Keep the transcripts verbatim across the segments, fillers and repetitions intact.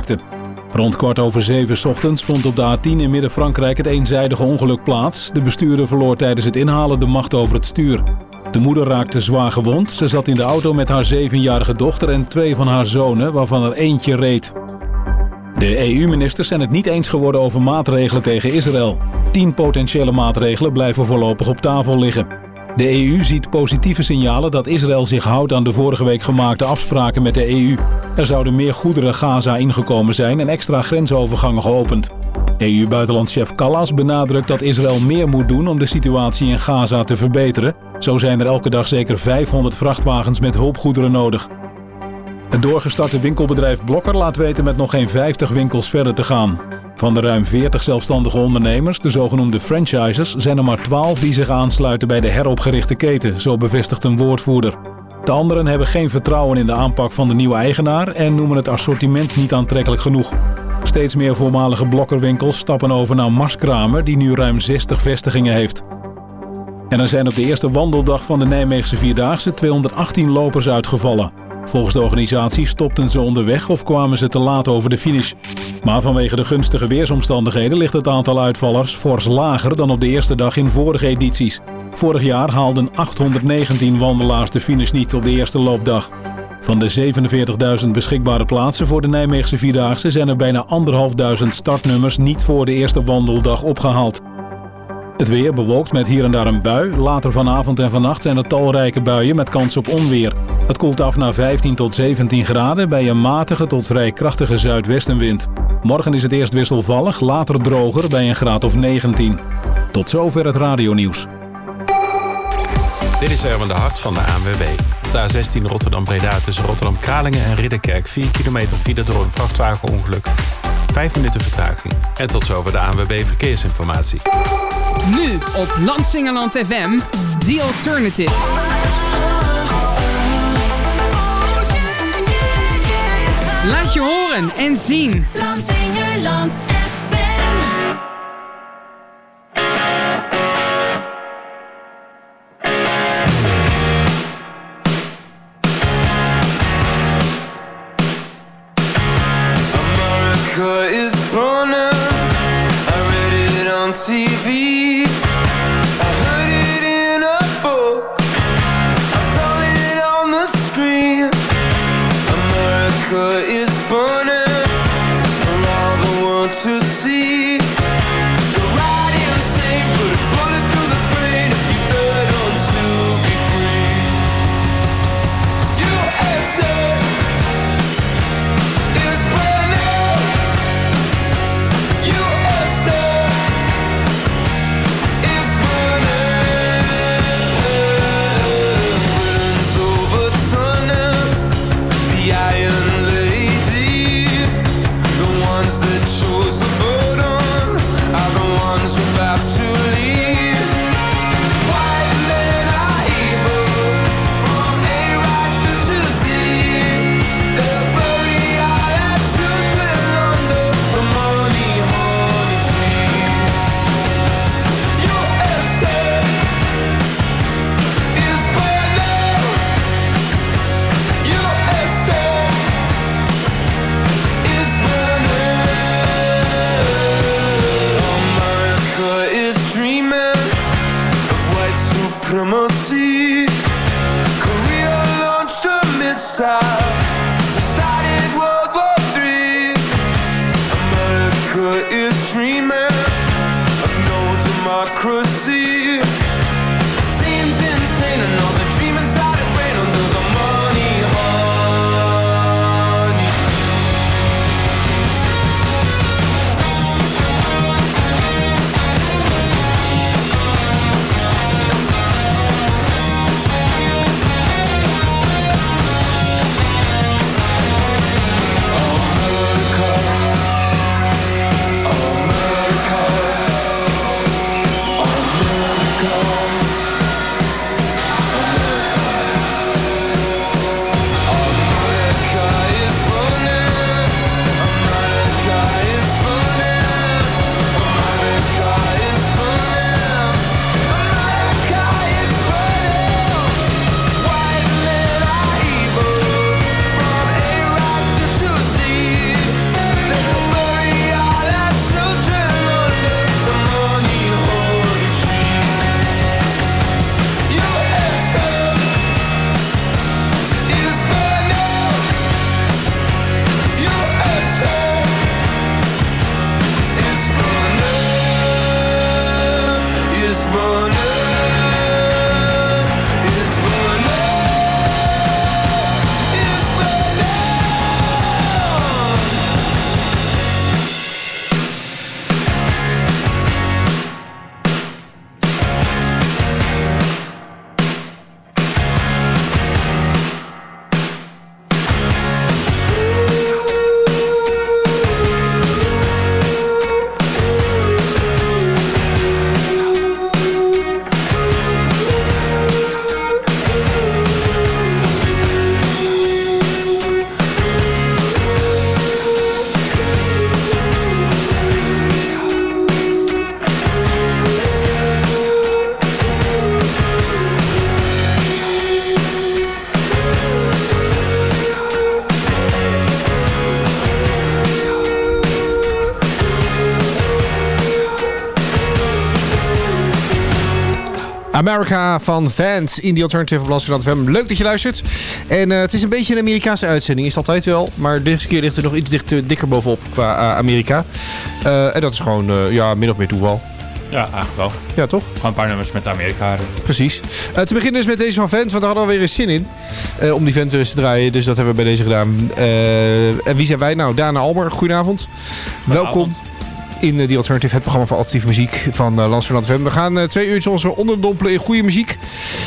raakte. Rond kwart over zeven 's ochtends vond op de A tien in Midden-Frankrijk het eenzijdige ongeluk plaats. De bestuurder verloor tijdens het inhalen de macht over het stuur. De moeder raakte zwaar gewond. Ze zat in de auto met haar zevenjarige dochter en twee van haar zonen, waarvan er eentje reed. De E U-ministers zijn het niet eens geworden over maatregelen tegen Israël. Tien potentiële maatregelen blijven voorlopig op tafel liggen. De E U ziet positieve signalen dat Israël zich houdt aan de vorige week gemaakte afspraken met de E U. Er zouden meer goederen Gaza ingekomen zijn en extra grensovergangen geopend. E U-buitenlandchef Kallas benadrukt dat Israël meer moet doen om de situatie in Gaza te verbeteren. Zo zijn er elke dag zeker vijfhonderd vrachtwagens met hulpgoederen nodig. Het doorgestarte winkelbedrijf Blokker laat weten met nog geen vijftig winkels verder te gaan. Van de ruim veertig zelfstandige ondernemers, de zogenoemde franchisers, zijn er maar twaalf die zich aansluiten bij de heropgerichte keten, zo bevestigt een woordvoerder. De anderen hebben geen vertrouwen in de aanpak van de nieuwe eigenaar en noemen het assortiment niet aantrekkelijk genoeg. Steeds meer voormalige Blokkerwinkels stappen over naar Marskramer, die nu ruim zestig vestigingen heeft. En er zijn op de eerste wandeldag van de Nijmeegse Vierdaagse tweehonderdachttien lopers uitgevallen. Volgens de organisatie stopten ze onderweg of kwamen ze te laat over de finish. Maar vanwege de gunstige weersomstandigheden ligt het aantal uitvallers fors lager dan op de eerste dag in vorige edities. Vorig jaar haalden achthonderdnegentien wandelaars de finish niet op de eerste loopdag. Van de zevenenveertigduizend beschikbare plaatsen voor de Nijmeegse Vierdaagse zijn er bijna anderhalfduizend startnummers niet voor de eerste wandeldag opgehaald. Het weer bewolkt met hier en daar een bui. Later vanavond en vannacht zijn er talrijke buien met kans op onweer. Het koelt af naar vijftien tot zeventien graden bij een matige tot vrij krachtige zuidwestenwind. Morgen is het eerst wisselvallig, later droger bij een graad of negentien. Tot zover het radionieuws. Dit is Erwin de Hart van de A N W B. Op de A zestien Rotterdam-Breda tussen Rotterdam-Kralingen en Ridderkerk vier kilometer file door een vrachtwagenongeluk. Vijf minuten vertraging. En tot zover de A N W B Verkeersinformatie. Nu op Landsingeland F M, The Alternative. Laat je horen en zien. Landsingeland F M. America is burning. I read it on T V. I heard it in a book. I saw it on the screen. America is burning for all the world to see. You're right insane, put a bullet through the brain if you thought on to be free. U S A is burning. U S A is burning. Winds overturning the iron lady, the ones that chose the bottom. America van Vans in The Alternative op Landschap F M. Leuk dat je luistert. En uh, het is een beetje een Amerikaanse uitzending. Is het altijd wel. Maar deze keer ligt er nog iets dichter, dikker bovenop qua uh, Amerika. Uh, en dat is gewoon uh, ja, min of meer toeval. Ja, eigenlijk wel. Ja, toch? Gewoon een paar nummers met Amerika. Precies. Uh, te beginnen dus met deze van Vent, want daar hadden we weer eens zin in. Uh, om die Vent weer eens te draaien. Dus dat hebben we bij deze gedaan. Uh, en wie zijn wij? Nou, Dana Almer. Goedenavond. Welkom in uh, The Alternative, het programma voor alternatieve muziek van uh, Landschap F M. We gaan uh, twee uurtjes ons onderdompelen in goede muziek.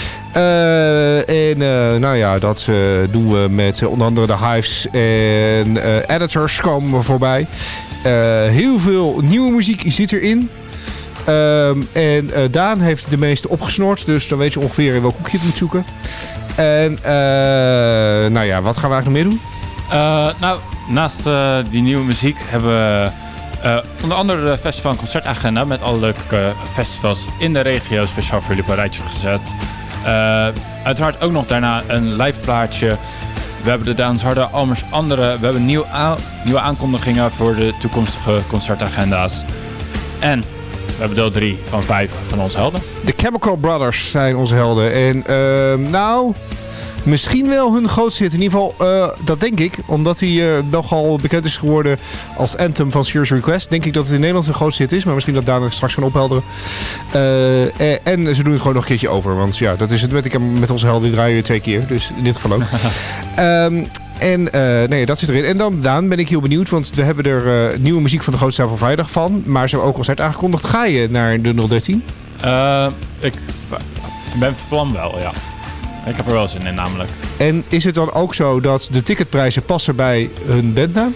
Uh, en uh, nou ja, dat uh, doen we met uh, onder andere de Hives en uh, Editors komen we voorbij. Uh, heel veel nieuwe muziek zit erin. Um, en uh, Daan heeft de meeste opgesnoord, dus dan weet je ongeveer in welk hoekje het moet zoeken. En uh, nou ja, wat gaan we eigenlijk nog meer doen? Uh, nou, naast uh, die nieuwe muziek hebben we uh, onder andere de festival- en concertagenda met alle leuke festivals in de regio speciaal voor jullie op een rijtje gezet. Uh, uiteraard ook nog daarna een live plaatje. We hebben de Daans Harde, Almers andere. We hebben nieuw aan, nieuwe aankondigingen voor de toekomstige concertagenda's. En we hebben deel drie van vijf van onze helden. De Chemical Brothers zijn onze helden. En uh, nou, misschien wel hun grootste hit. In ieder geval, uh, dat denk ik. Omdat hij uh, nogal bekend is geworden als anthem van Serious Request. Denk ik dat het in Nederland hun grootste hit is. Maar misschien dat Daan het straks kan ophelderen. Uh, en, en ze doen het gewoon nog een keertje over. Want ja, dat is het met, ik heb met onze helden. Die draaien we twee keer. Dus in dit geval ook. um, En uh, nee, dat zit erin. En dan, Daan, ben ik heel benieuwd. Want we hebben er uh, nieuwe muziek van de Grote Stapel Vrijdag van. Maar ze hebben ook concert aangekondigd. Ga je naar de nul dertien? Uh, ik ben van plan wel, ja. Ik heb er wel zin in namelijk. En is het dan ook zo dat de ticketprijzen passen bij hun bandnaam?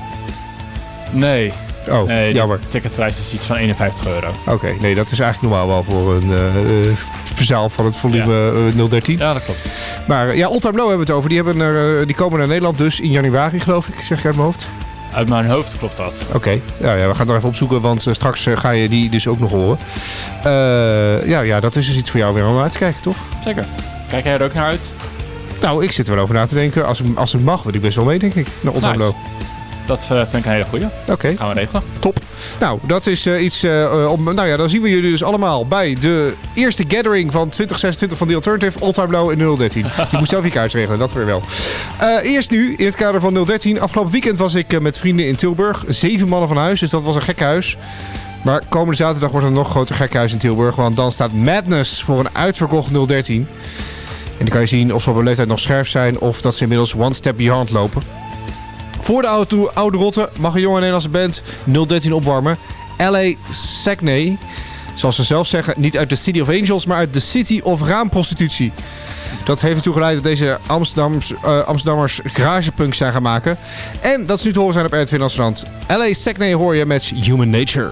Nee. Oh, nee, jammer. De ticketprijs is iets van eenenvijftig euro. Oké, okay, nee, dat is eigenlijk normaal wel voor een uh, verzaal van het volume ja. uh, nul dertien. Ja, dat klopt. Maar ja, Old Time Low hebben we het over. Die, hebben er, uh, die komen naar Nederland dus in januari, geloof ik. Zeg ik uit mijn hoofd? Uit mijn hoofd klopt dat. Oké, okay. ja, ja, we gaan het nog even opzoeken, want uh, straks uh, ga je die dus ook nog horen. Uh, ja, ja, dat is dus iets voor jou weer om uit te kijken, toch? Zeker. Kijk jij er ook naar uit? Nou, ik zit er wel over na te denken. Als, als het mag, wil ik best wel mee, denk ik. Naar Old Time Low. Dat uh, vind ik een hele goeie. Oké. Okay. Gaan we regelen. Top. Nou, dat is uh, iets uh, om... Nou ja, dan zien we jullie dus allemaal bij de eerste gathering van twintig zesentwintig van The Alternative. All Time Low in nul dertien. Je moet zelf je kaart regelen, dat weer wel. Uh, eerst nu, in het kader van nul dertien. Afgelopen weekend was ik uh, met vrienden in Tilburg. Zeven mannen van huis, dus dat was een gekhuis. Maar komende zaterdag wordt er een nog groter gekhuis in Tilburg. Want dan staat Madness voor een uitverkocht nul dertien. En dan kan je zien of ze op hun leeftijd nog scherp zijn. Of dat ze inmiddels one step beyond lopen. Voor de oude, oude rotte mag een jonge Nederlandse band nul dertien opwarmen. L A Sackney. Zoals ze zelf zeggen, niet uit de City of Angels, maar uit de City of Raamprostitutie. Dat heeft ertoe geleid dat deze Amsterdams, uh, Amsterdammers garagepunk zijn gaan maken. En dat ze nu te horen zijn op R T V Nationaland. L A Sackney hoor je met Human Nature.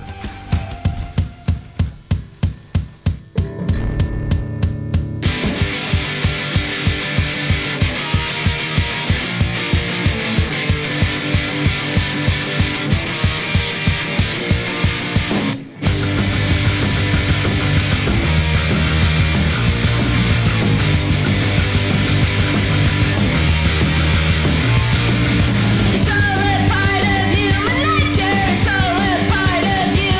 It's all a part of human nature. It's all a part of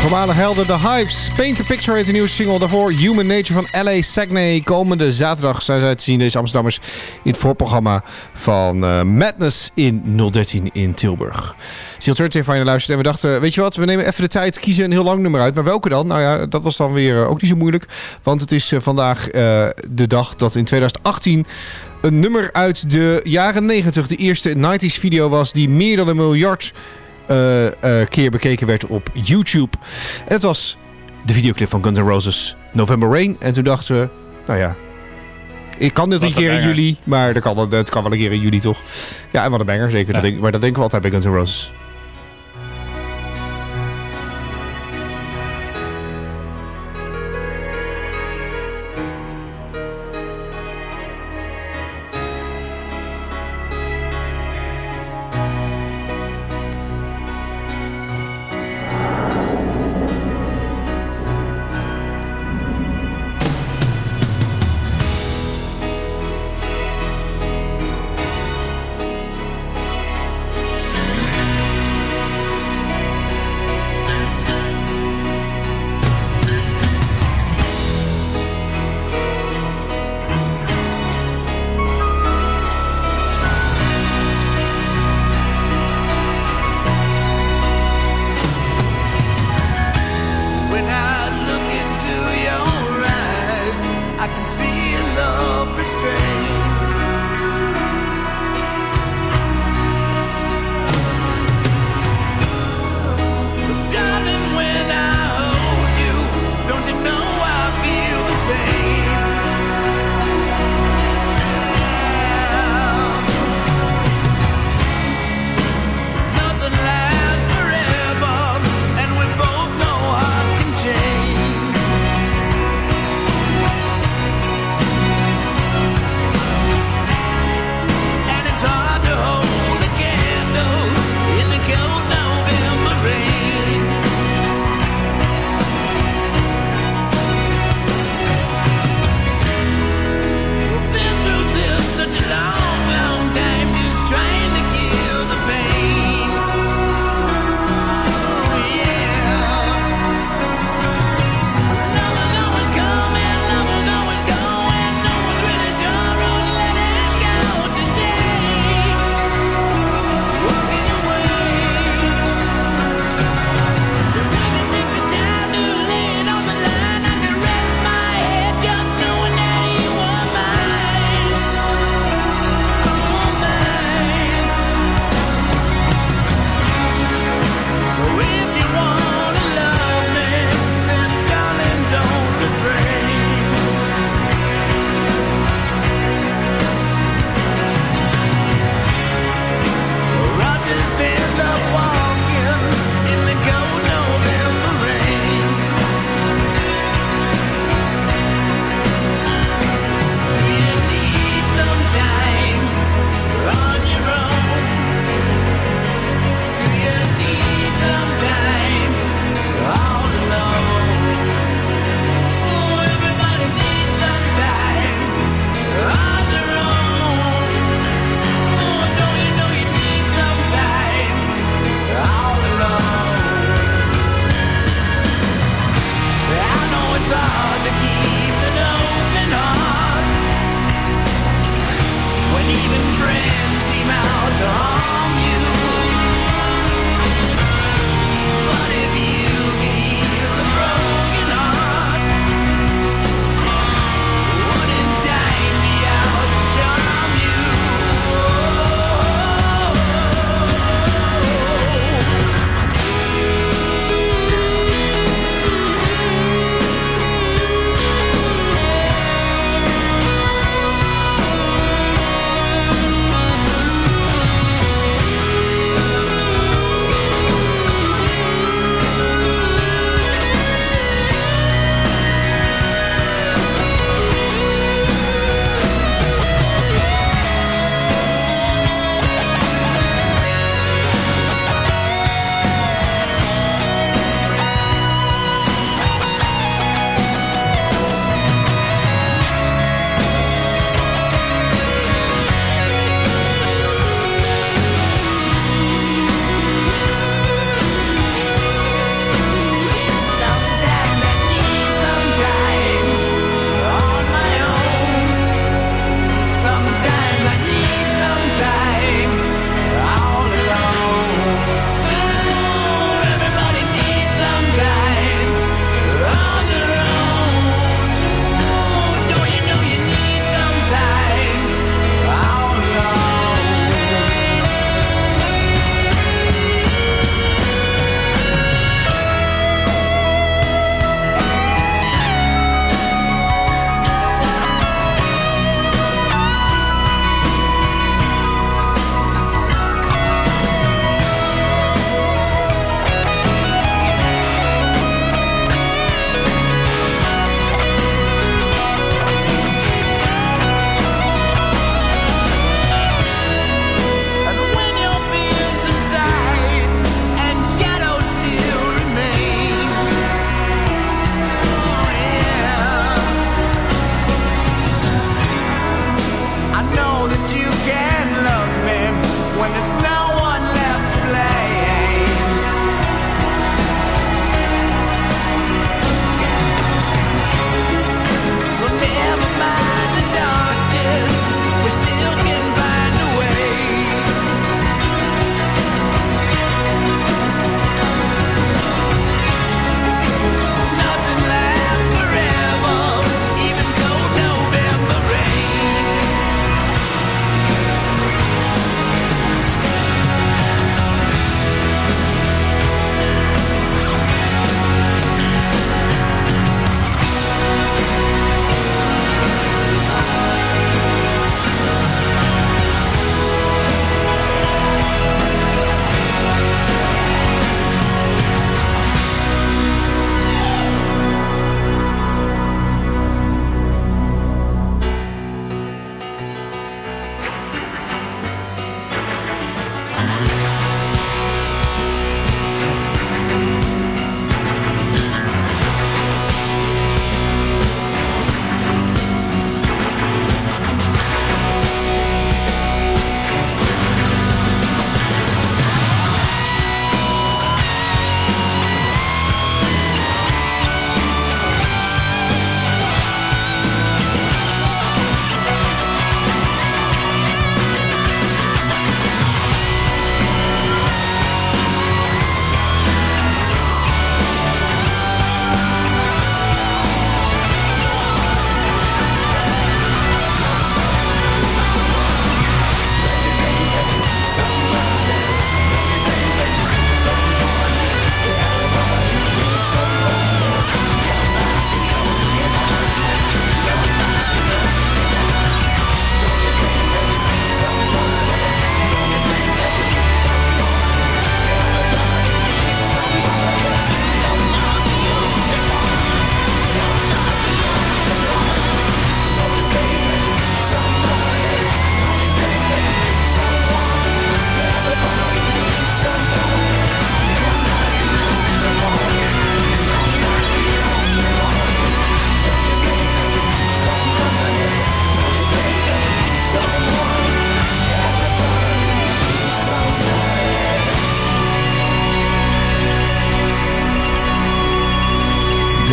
Voormalig helden The Hives. Paint a Picture heet de nieuwe single. Daarvoor Human Nature van L A Sagney. Komende zaterdag zijn zij te zien, deze Amsterdammers, in het voorprogramma van uh, Madness in nul dertien in Tilburg. The Alternative waar je naar luistert. En we dachten, weet je wat, we nemen even de tijd, kiezen een heel lang nummer uit. Maar welke dan? Nou ja, dat was dan weer uh, ook niet zo moeilijk. Want het is uh, vandaag uh, de dag dat in twintig achttien... een nummer uit de jaren negentig, de eerste nineties video was die meer dan een miljard uh, uh, keer bekeken werd op YouTube. En het was de videoclip van Guns N' Roses, November Rain. En toen dachten we, nou ja, ik kan dit Wat een keer in banger. juli, maar dat kan, dat kan wel een keer in juli toch? Ja, en wat een banger, zeker. Ja. Dat denk, maar dat denken we altijd bij Guns N' Roses.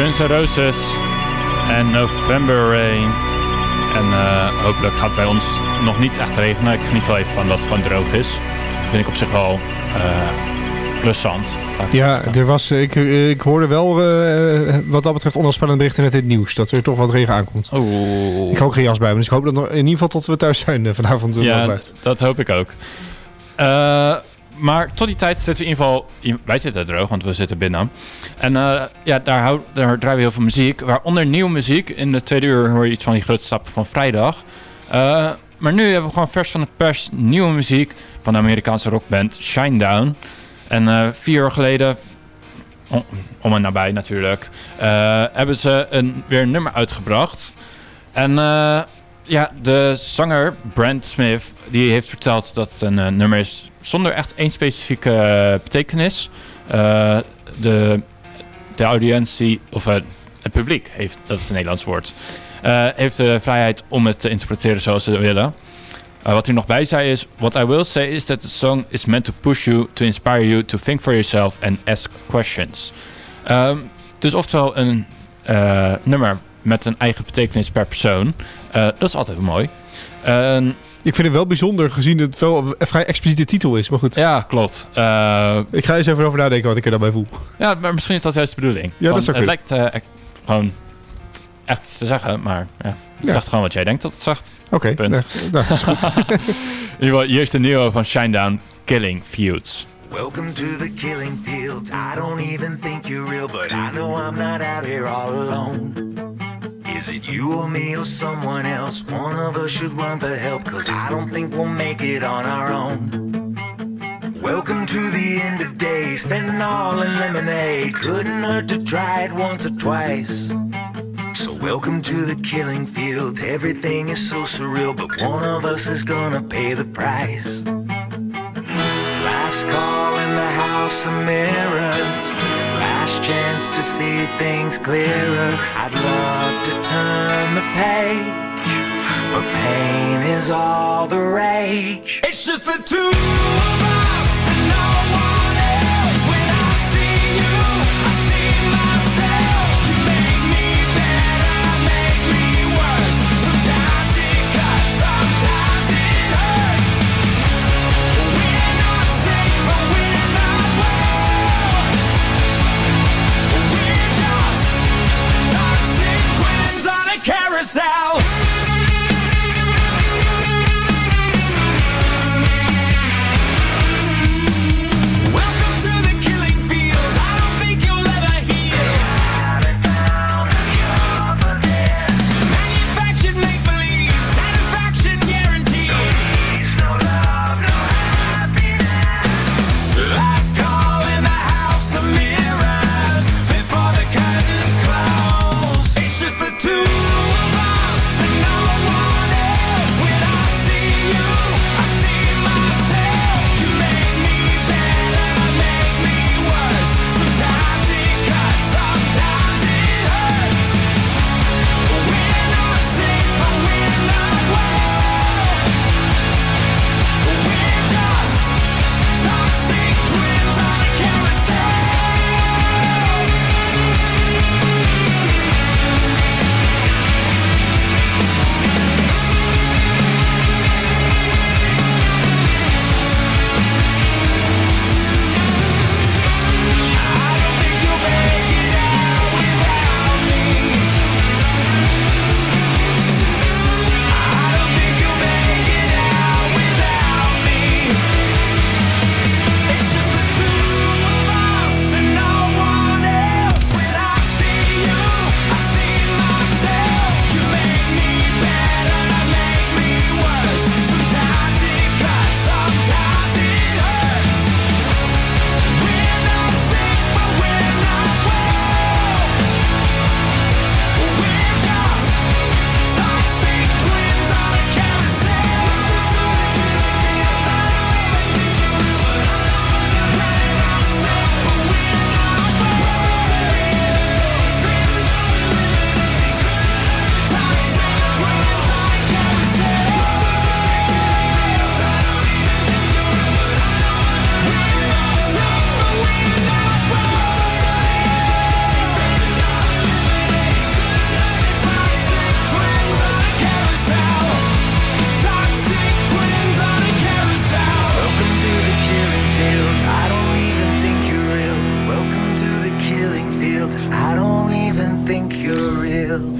Guns N' Roses en November Rain. En uh, hopelijk gaat het bij ons nog niet echt regenen. Ik geniet wel even van dat het gewoon droog is. Dat vind ik op zich wel uh, plezant. Ja, er was, ik, ik hoorde wel uh, wat dat betreft onafspellende berichten net in het nieuws. Dat er toch wat regen aankomt. Oh. Ik heb ook geen jas bij me, dus ik hoop dat nog, in ieder geval tot we thuis zijn uh, vanavond. Uh, ja, d- dat hoop ik ook. Uh, maar tot die tijd zitten we in ieder geval... Wij zitten droog, want we zitten binnen. En uh, ja, daar, hou, daar draaien we heel veel muziek. Waaronder nieuwe muziek. In de tweede uur hoor je iets van die grote stappen van vrijdag. Uh, maar nu hebben we gewoon vers van de pers nieuwe muziek van de Amerikaanse rockband Shinedown. En uh, vier jaar geleden, om, om en nabij natuurlijk, uh, hebben ze een, weer een nummer uitgebracht. En uh, ja, de zanger Brent Smith, die heeft verteld dat het een uh, nummer is zonder echt één specifieke uh, betekenis. Uh, de, de audiëntie, of uh, het publiek, heeft, dat is een Nederlands woord, uh, heeft de vrijheid om het te interpreteren zoals ze willen. Uh, wat hij nog bij zei is... What I will say is that the song is meant to push you, to inspire you, to think for yourself and ask questions. Um, dus oftewel een uh, nummer met een eigen betekenis per persoon. Uh, dat is altijd mooi. Uh, ik vind het wel bijzonder gezien dat het wel een vrij expliciete titel is, maar goed. Ja, klopt. Uh, ik ga eens even over nadenken wat ik er daarbij voel. Ja, maar misschien is dat juist de bedoeling. Ja, dat is ook. Het lijkt uh, gewoon echt iets te zeggen, maar ja, het ja. zegt gewoon wat jij denkt dat het zegt. Oké, okay, nou, nou, dat is goed. In ieder geval, hier is de nieuwe van Shinedown, Killing Feuds. Welcome to the killing fields. I don't even think you're real, but I know I'm not out here all alone. Is it you or me or someone else? One of us should run for help, cause I don't think we'll make it on our own. Welcome to the end of days, spending all in lemonade. Couldn't hurt to try it once or twice. So welcome to the killing fields. Everything is so surreal, but one of us is gonna pay the price. Last call in the house of mirrors. Last chance to see things clearer. I'd love to turn the page, but pain is all the rage. It's just the two of us and no one else. When I see you, I see myself. You make me better, make me worse. Sometimes it cuts, sometimes it hurts. We're not safe, but we're not well. We're just toxic twins on a carousel.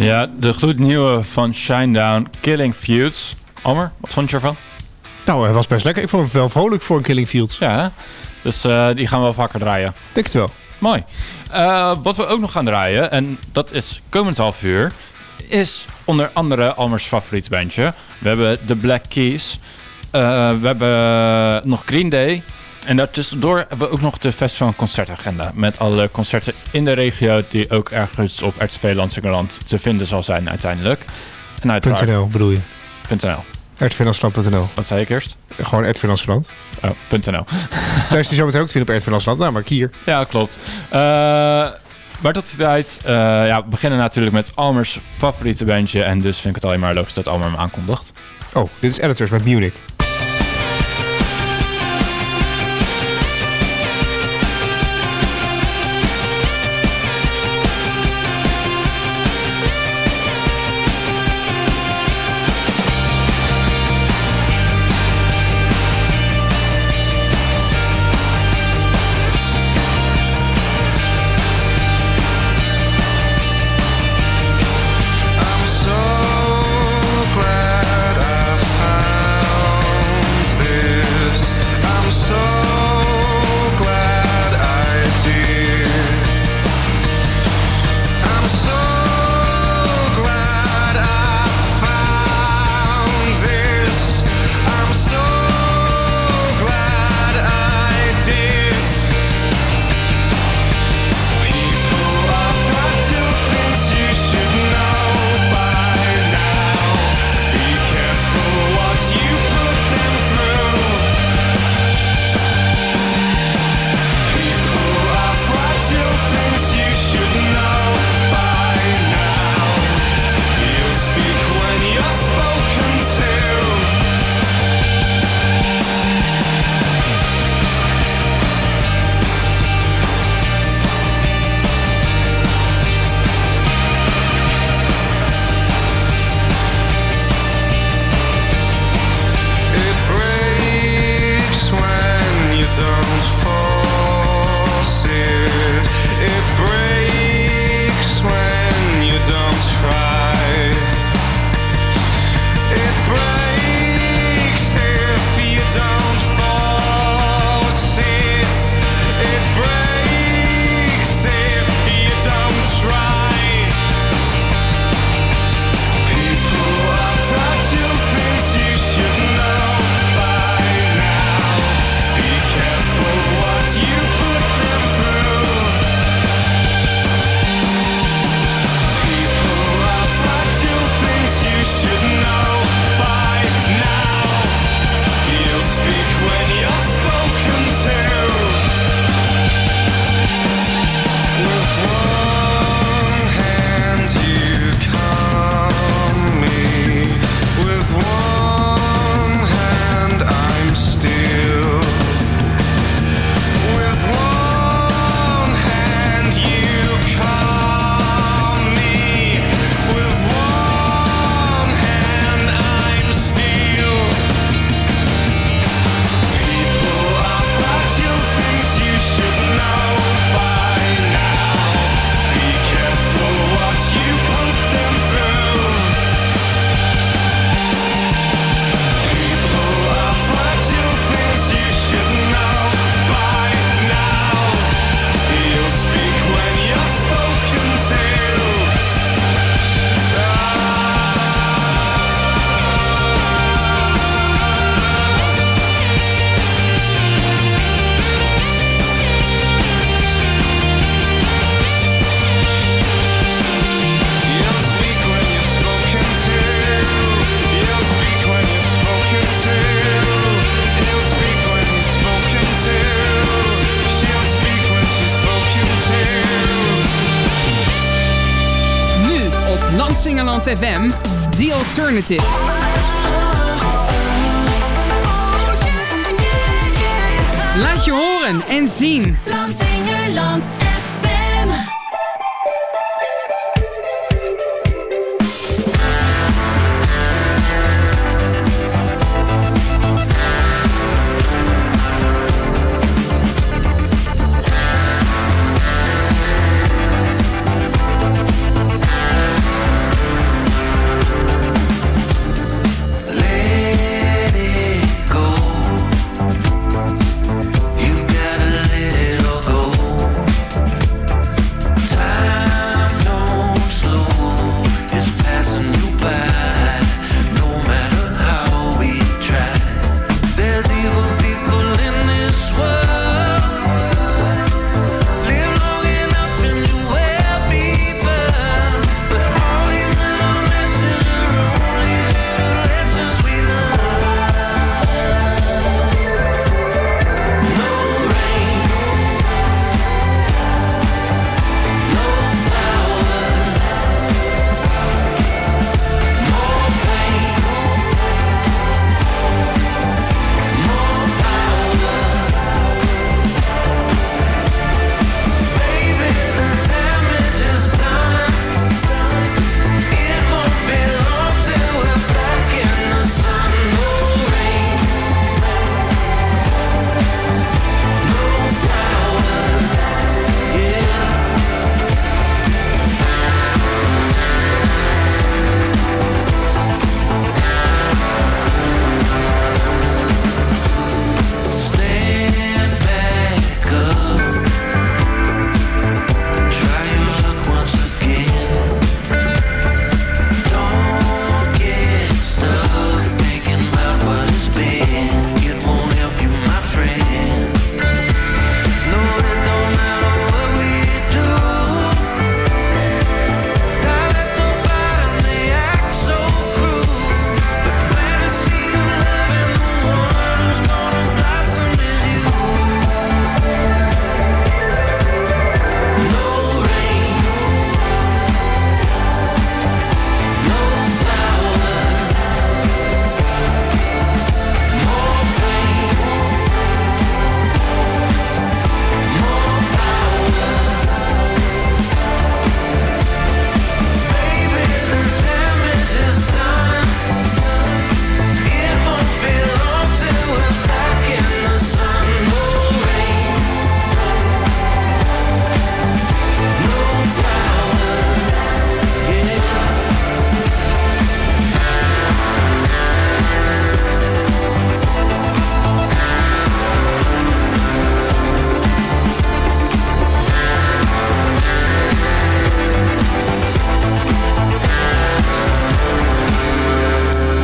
Ja, de gloednieuwe van Shinedown, Killing Fields. Almer, wat vond je ervan? Nou, hij was best lekker. Ik vond hem wel vrolijk voor een Killing Fields. Ja, hè? Dus uh, die gaan we wel vaker draaien. Denk het wel. Mooi. Uh, wat we ook nog gaan draaien, en dat is komend half uur, is onder andere Almers favoriete bandje. We hebben The Black Keys. Uh, we hebben nog Green Day. En daartussendoor hebben we ook nog de festival concertagenda. Met alle concerten in de regio die ook ergens op R T V Lansingerland te vinden zal zijn uiteindelijk. En uiteraard... .nl bedoel je? .nl. r t v landsland punt n l. Wat zei ik eerst? Gewoon R T V Landsland. Oh, .nl. Daar is die zo meteen ook te vinden op R T V Landsland. Nou, maar hier. Ja, klopt. Uh, maar tot die tijd, uh, ja, we beginnen natuurlijk met Almers favoriete bandje. En dus vind ik het alleen maar logisch dat Almer hem aankondigt. Oh, dit is Editors met Munich. Lansingerland F M, The Alternative. Laat je horen en zien. Lansingerland F M.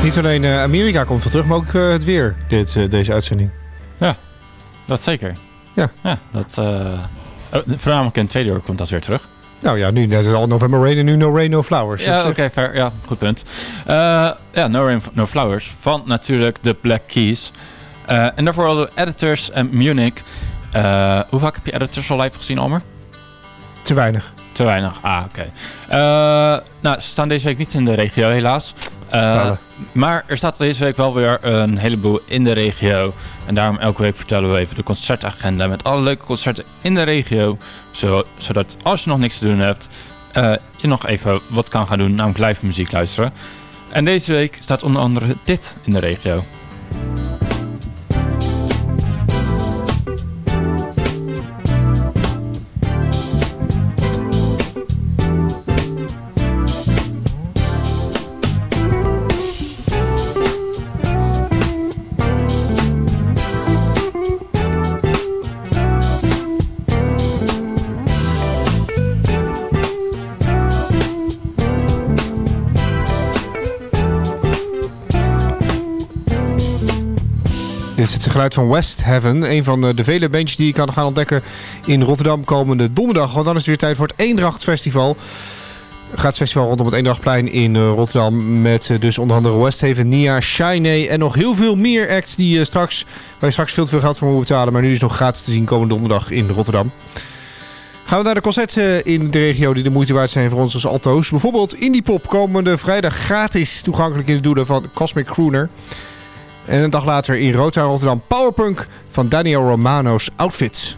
niet alleen uh, Amerika komt veel terug, maar ook uh, het weer, dit, uh, deze uitzending. Ja, dat zeker. Ja. ja dat, uh, oh, voornamelijk in het tweede uur komt dat weer terug. Nou ja, nu is het al November Rain en nu No Rain, No Flowers. Ja, oké, okay, fair. Ja, goed punt. Uh, ja, No Rain, No Flowers van natuurlijk de Black Keys. Uh, en daarvoor hadden we Editors en Munich. Uh, hoe vaak heb je Editors al live gezien, Almer? Te weinig. Te weinig, ah, oké. Okay. Uh, nou, ze staan deze week niet in de regio, helaas. Uh, maar er staat deze week wel weer een heleboel in de regio. En daarom elke week vertellen we even de concertagenda met alle leuke concerten in de regio. Zo, zodat als je nog niks te doen hebt, uh, je nog even wat kan gaan doen, namelijk live muziek luisteren. En deze week staat onder andere dit in de regio. Dit is het geluid van West Heaven. Een van de vele bandjes die je kan gaan ontdekken in Rotterdam komende donderdag. Want dan is het weer tijd voor het Eendracht Festival. Gaat het festival rondom het Eendrachtplein in Rotterdam. Met dus onder andere West Haven, Nia, Shiny en nog heel veel meer acts die straks, waar je straks veel te veel geld voor moet betalen. Maar nu is nog gratis te zien komende donderdag in Rotterdam. Gaan we naar de concerten in de regio die de moeite waard zijn voor ons als alto's. Bijvoorbeeld Indie Pop komende vrijdag gratis toegankelijk in de Doelen van Cosmic Crooner. En een dag later in Rotterdam, Rotterdam Powerpunk van Daniel Romano's Outfits.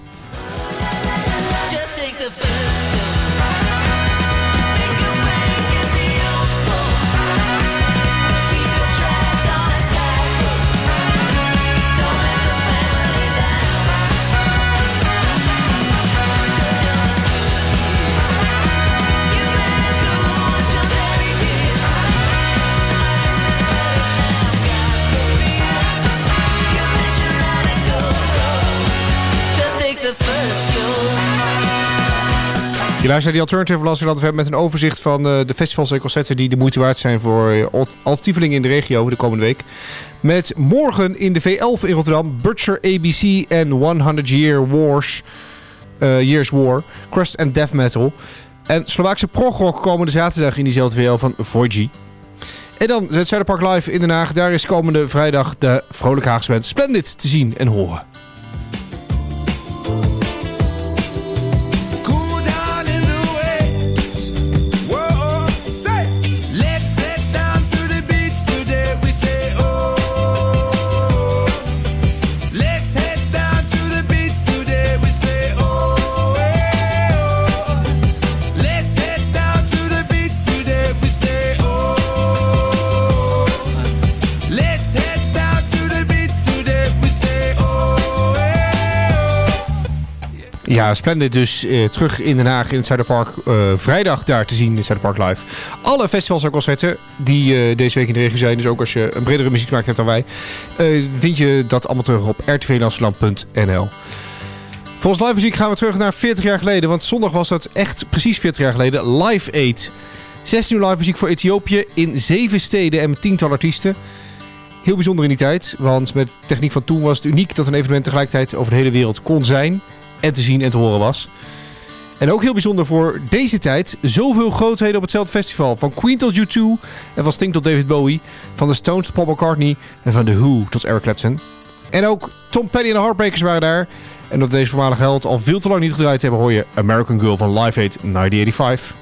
Je luistert naar die Alternative Lasseland F M met een overzicht van uh, de festivals en concerten die de moeite waard zijn voor uh, altievelingen in de regio de komende week. Met morgen in de V elf in Rotterdam Butcher A B C en honderd Year Wars, uh, Years War, Crust and Death Metal. En Slovaakse progrock komende zaterdag in diezelfde V elf van Voygy. En dan het Zuiderpark Live in Den Haag. Daar is komende vrijdag de Vrolijk Haagse band Splendid te zien en horen. Ja, Splendid dus uh, terug in Den Haag in het Zuiderpark. Uh, vrijdag daar te zien in het Zuiderpark Live. Alle festivals en concerten die uh, deze week in de regio zijn. Dus ook als je een bredere muziekmarkt hebt dan wij. Uh, vind je dat allemaal terug op r t v nationaal punt n l. Volgens live muziek gaan we terug naar veertig jaar geleden. Want zondag was dat echt precies veertig jaar geleden. Live Aid. zestien uur live muziek voor Ethiopië in zeven steden en met tiental artiesten. Heel bijzonder in die tijd. Want met de techniek van toen was het uniek dat een evenement tegelijkertijd over de hele wereld kon zijn. En te zien en te horen was. En ook heel bijzonder voor deze tijd. Zoveel grootheden op hetzelfde festival. Van Queen tot U twee. En van Sting tot David Bowie. Van The Stones tot Paul McCartney. En van The Who tot Eric Clapton. En ook Tom Petty en de Heartbreakers waren daar. En dat deze voormalige held al veel te lang niet gedraaid hebben, hoor je American Girl van Live Aid negentien vijfennegentig.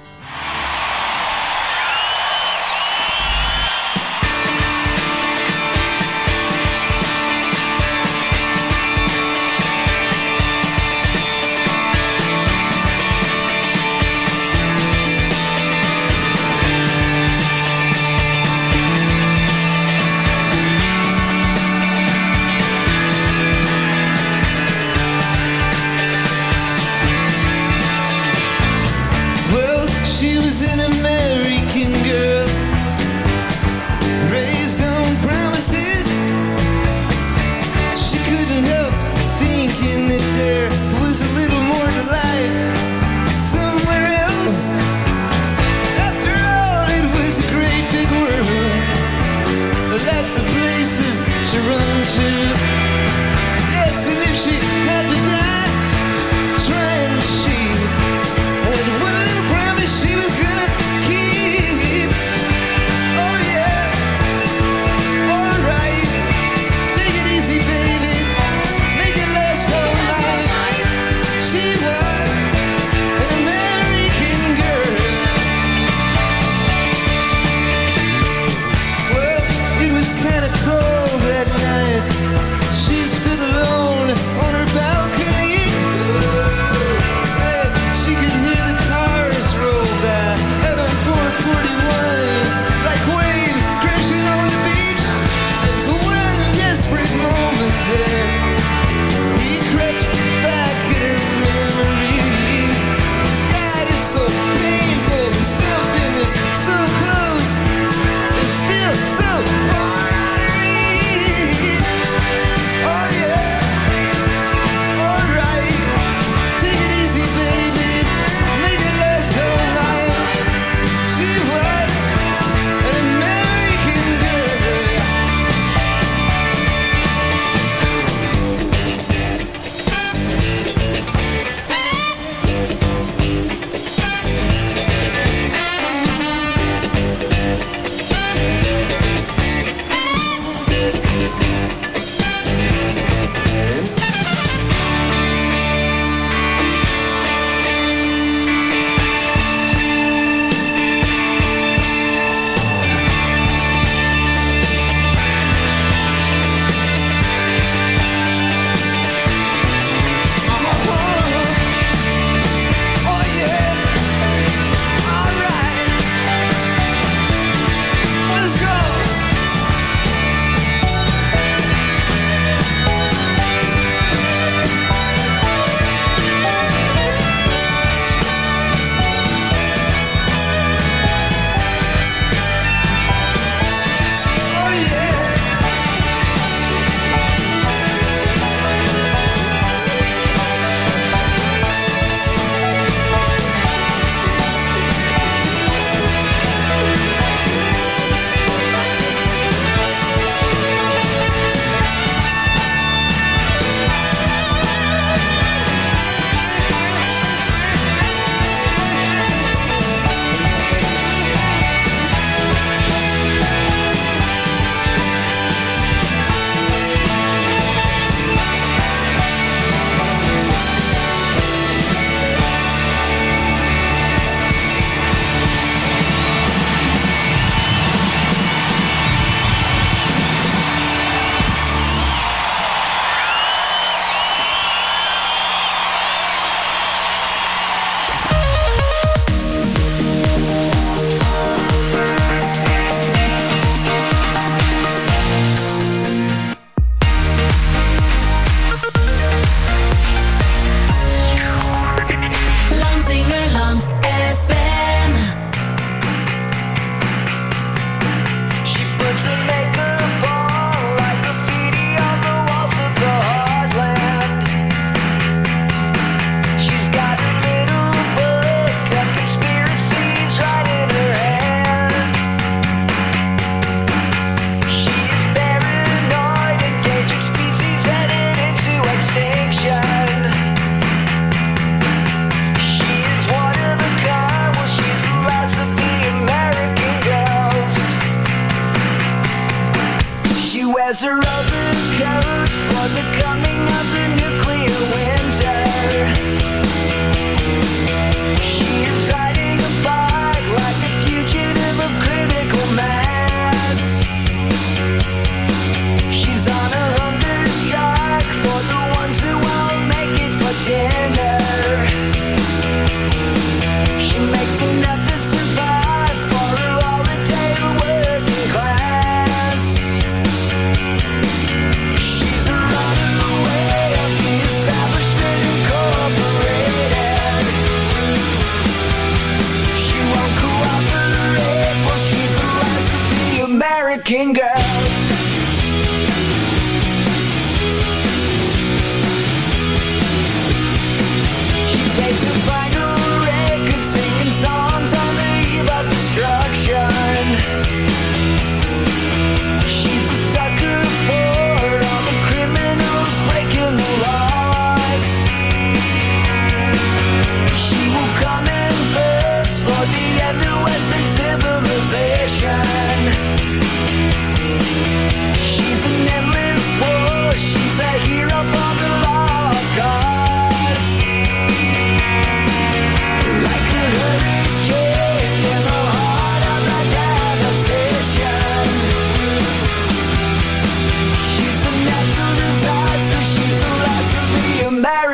She was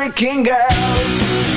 American girls.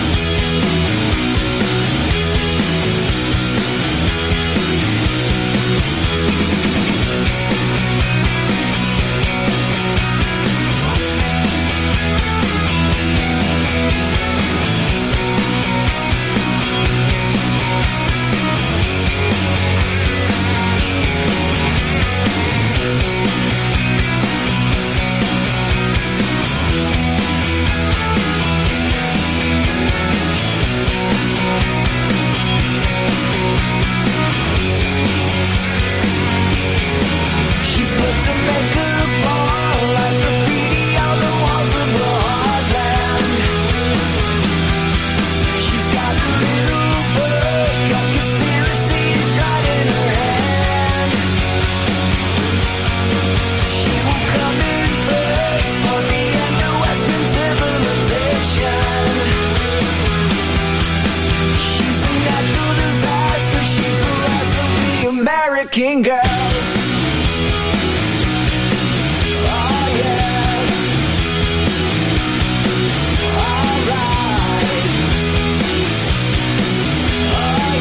American girls. Oh yeah. Alright. Oh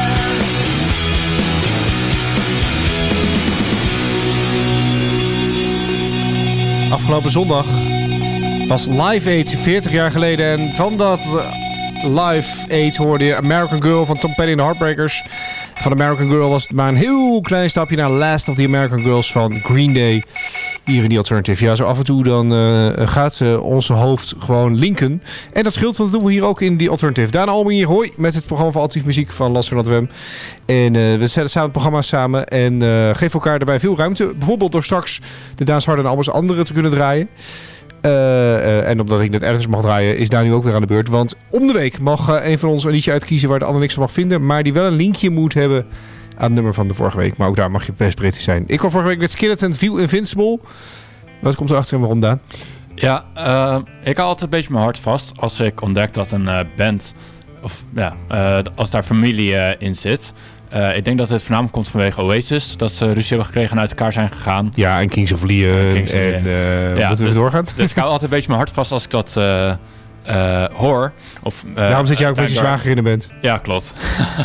yeah. Afgelopen zondag was Live Aid veertig jaar geleden. En van dat Live Aid hoorde je American Girl van Tom Petty en de Heartbreakers. Van American Girl was het maar een heel klein stapje naar Last of the American Girls van Green Day. Hier in die Alternative. Ja, zo af en toe dan uh, gaat uh, onze hoofd gewoon linken. En dat scheelt, want dat doen we hier ook in die Alternative. Daan Almen hier, hoi, met het programma van Alternatief Muziek van Laster Wem. En uh, we zetten samen het programma samen en uh, geven elkaar daarbij veel ruimte. Bijvoorbeeld door straks de Daans Harden en Albers anderen te kunnen draaien. Uh, uh, en omdat ik net editors mag draaien, is daar nu ook weer aan de beurt. Want om de week mag uh, een van ons een liedje uitkiezen waar de ander niks van mag vinden. Maar die wel een linkje moet hebben aan het nummer van de vorige week. Maar ook daar mag je best breed zijn. Ik kwam vorige week met Skeleton View Invincible. Wat komt er achter en waarom, Daan? Ja, uh, ik hou altijd een beetje mijn hart vast als ik ontdek dat een uh, band, of ja, uh, als daar familie uh, in zit. Uh, ik denk dat het voornamelijk komt vanwege Oasis. Dat ze ruzie hebben gekregen en uit elkaar zijn gegaan. Ja, en Kings of Leon. Kings of en uh, ja, moeten we dus, doorgaan? Dus ik hou altijd een beetje mijn hart vast als ik dat uh, uh, hoor. Of, uh, Daarom zit jij ook met je zwager in de band. Ja, klopt.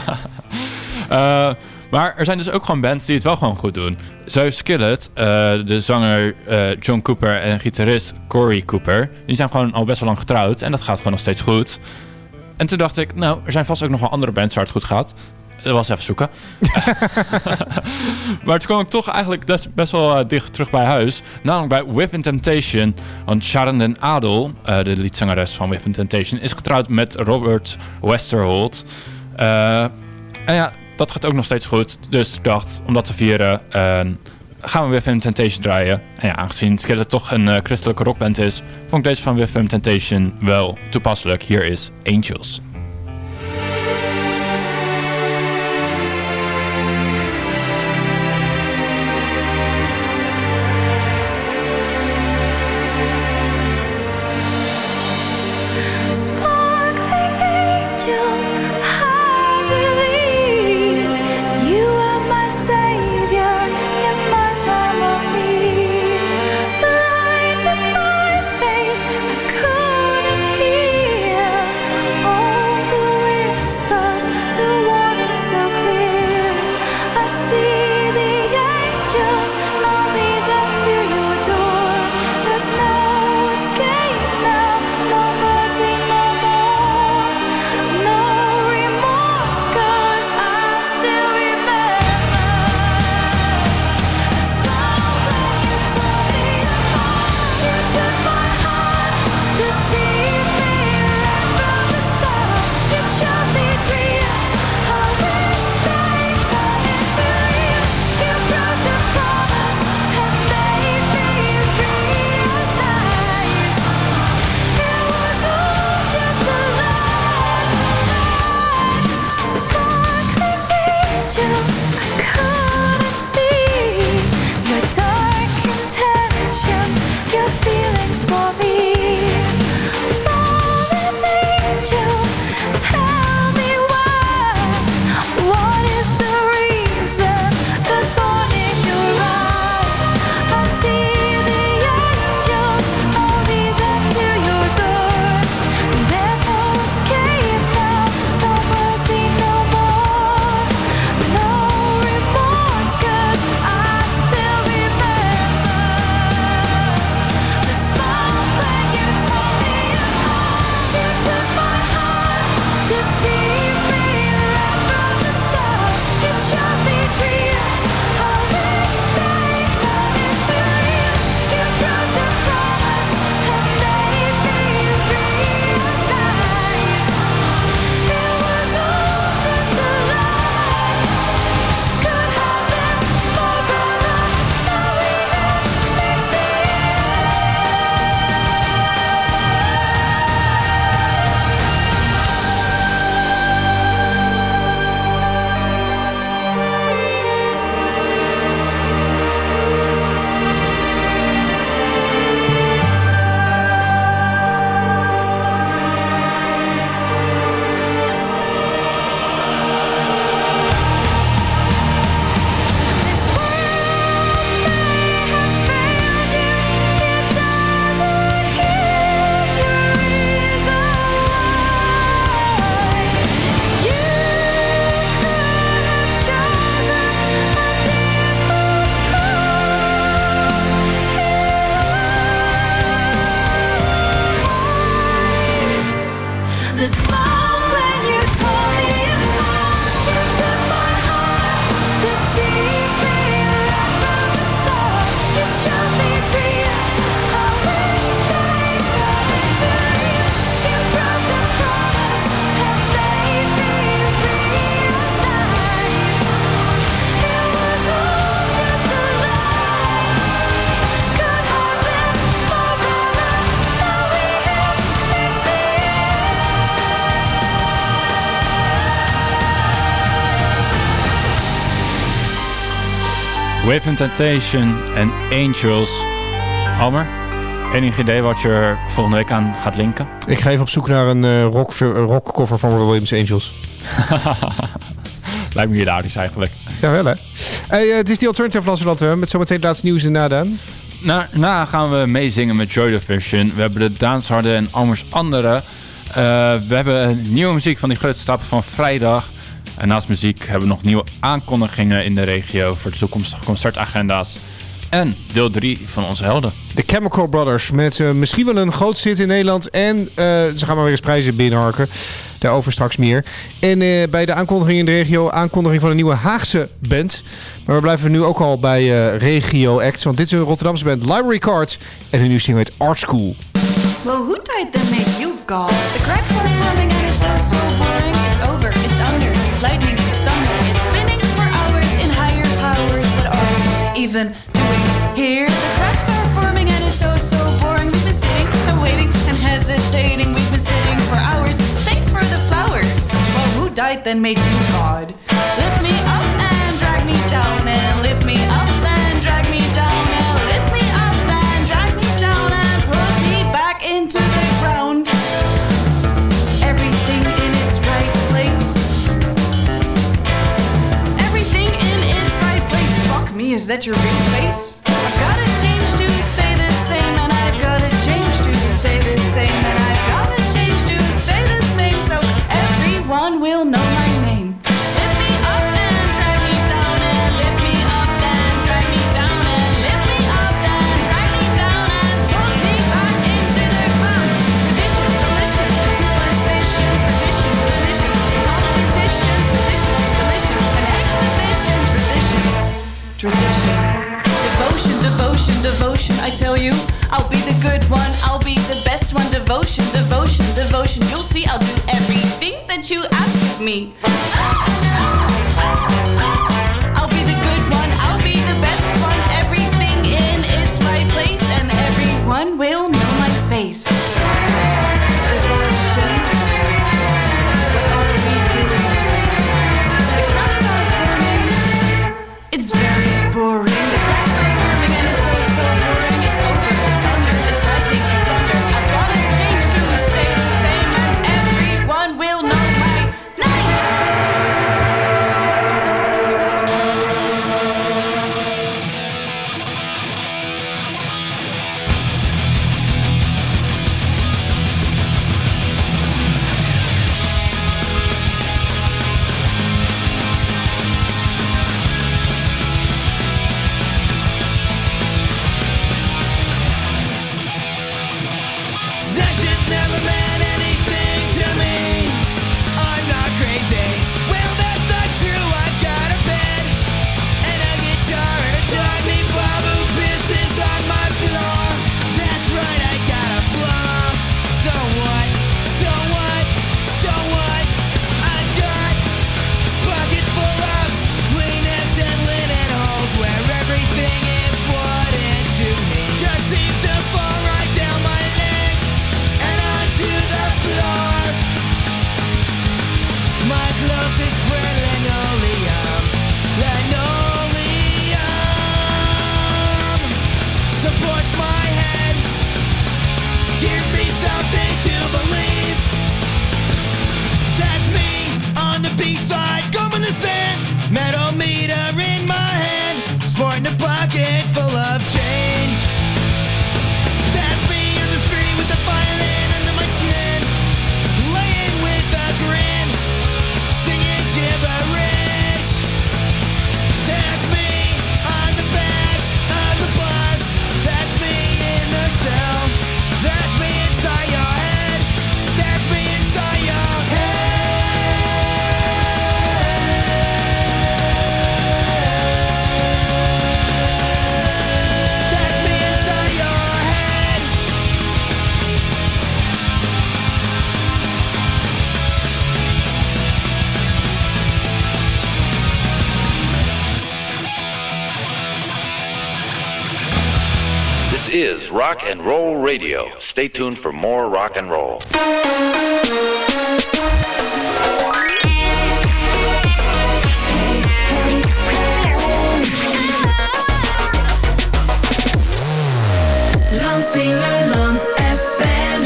uh, maar er zijn dus ook gewoon bands die het wel gewoon goed doen. Zo Skillet, uh, de zanger uh, John Cooper en gitarist Corey Cooper, die zijn gewoon al best wel lang getrouwd. En dat gaat gewoon nog steeds goed. En toen dacht ik, nou, er zijn vast ook nog wel andere bands waar het goed gaat. Dat was even zoeken. Maar toen kwam ik toch eigenlijk best, best wel uh, dicht terug bij huis. Namelijk bij Whip Temptation. Want Sharon den Adel, uh, de liedzangeres van Whip Temptation, is getrouwd met Robert Westerholt. Uh, en ja, dat gaat ook nog steeds goed. Dus ik dacht, om dat te vieren, uh, gaan we Whip Temptation draaien. En ja, aangezien Skillet toch een uh, christelijke rockband is, vond ik deze van Whip Temptation wel toepasselijk. Hier is Angels. Oh the smoke when you tore me apart. You took my heart, deceived me right from the start. You showed me dreams, I wish they turned into real. You broke the promise and made me realize it was all just a lie. Could have been forever, now we have reached the Wave and Temptation en Angels. Almer, enig idee wat je er volgende week aan gaat linken? Ik ga even op zoek naar een uh, rock, rockcover van Robbie Williams Angels. Lijkt me hilarisch eigenlijk. Jawel hè. Hey, uh, het is die Alternative Landsland uh, met zometeen het laatste nieuws en nadaan. Daarna gaan we meezingen met Joy Division. We hebben de Dansharde en Almers Andere. Uh, we hebben nieuwe muziek van die grote stapel van vrijdag. En naast muziek hebben we nog nieuwe aankondigingen in de regio voor de toekomstige concertagenda's. En deel drie van onze helden. De Chemical Brothers met uh, misschien wel een groot zit in Nederland. En uh, ze gaan maar weer eens prijzen binnenharken. Daarover straks meer. En uh, bij de aankondiging in de regio, aankondiging van een nieuwe Haagse band. Maar we blijven nu ook al bij uh, regio acts. Want dit is een Rotterdamse band, Library Cards. En hun nieuwe single heet Art School. Well, who died that made you God? The cracks are forming and it's all so boring. It's over, it's under, it's lightning, it's thunder. It's spinning for hours in higher powers. What are we even doing here? The cracks are forming and it's so, so boring. We've been sitting and waiting and hesitating. We've been sitting for hours. Thanks for the flowers. Well, who died then made you God? Lift me up and drag me down and lift me up and drag me down and lift me up and drag me down and put me back into the ground. Everything in its right place. Everything in its right place. Fuck me, is that your real face? I've gotta change to stay the same, and I've gotta change to stay the same, and I've gotta change to stay the same, so everyone will know my name. Lift me up and drag me down, and lift me up and drag me down, and lift me up and drag me down, and put me back into the ground. Tradition, religion, superstition, tradition, religion, composition, tradition, religion, an exhibition, tradition, tradition. is Rock and Roll Radio. Stay tuned for more rock and roll. Landsingerland F M.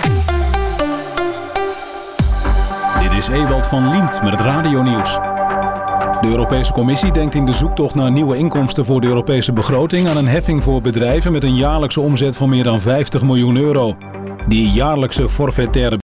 Dit is Ewald van Liemt met het radionieuws. De Europese Commissie denkt in de zoektocht naar nieuwe inkomsten voor de Europese begroting aan een heffing voor bedrijven met een jaarlijkse omzet van meer dan vijftig miljoen euro. Die jaarlijkse forfaitaire